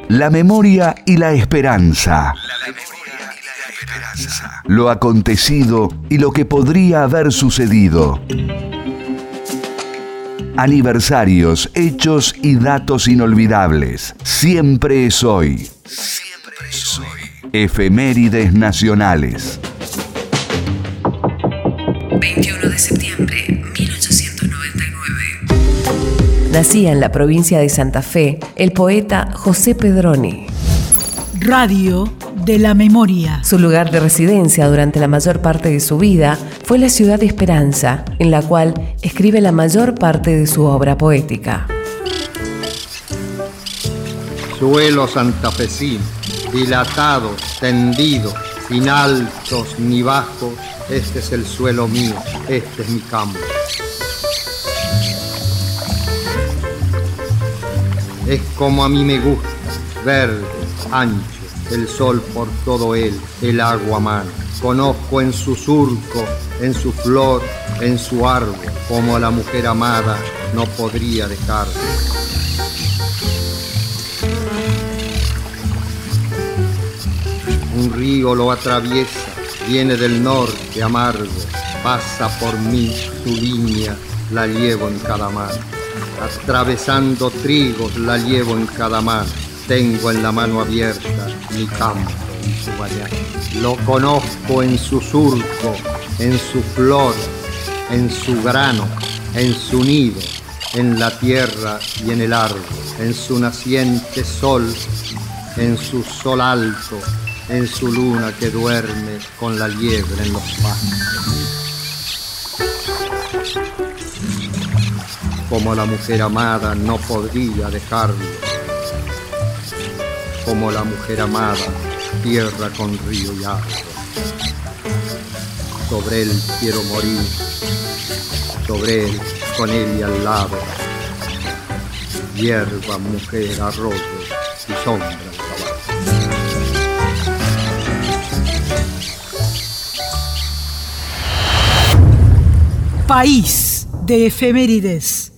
La memoria y la esperanza. Lo acontecido y lo que podría haber sucedido. Aniversarios, hechos y datos inolvidables. Siempre es hoy. Siempre es hoy. Efemérides nacionales. 21 de septiembre, 1899. Nacía en la provincia de Santa Fe el poeta José Pedroni. Radio de la memoria. Su lugar de residencia durante la mayor parte de su vida fue la ciudad de Esperanza, en la cual escribe la mayor parte de su obra poética. Suelo santafesino, dilatado, tendido, sin altos ni bajos, este es el suelo mío, este es mi campo. Es como a mí me gusta, verde, ancho, el sol por todo él, el agua a mano. Conozco en su surco, en su flor, en su árbol, como a la mujer amada no podría dejarlo. Un río lo atraviesa, viene del norte amargo, pasa por mí su línea, la llevo en cada mano. Atravesando trigos la llevo en cada mano, tengo en la mano abierta mi campo y su mañana. Lo conozco en su surco, en su flor, en su grano, en su nido, en la tierra y en el árbol, en su naciente sol, en su sol alto, en su luna que duerme con la liebre en los pastos. Como la mujer amada no podría dejarlo, como la mujer amada, tierra con río y agua. Sobre él quiero morir, sobre él, con él y al lado, hierba, mujer, arroyo y sombra de caballo. País de efemérides.